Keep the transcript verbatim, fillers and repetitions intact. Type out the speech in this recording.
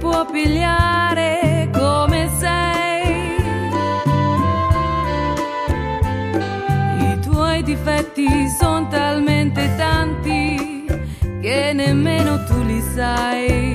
può pigliare come sei. I tuoi difetti sono talmente tanti che nemmeno tu li sai.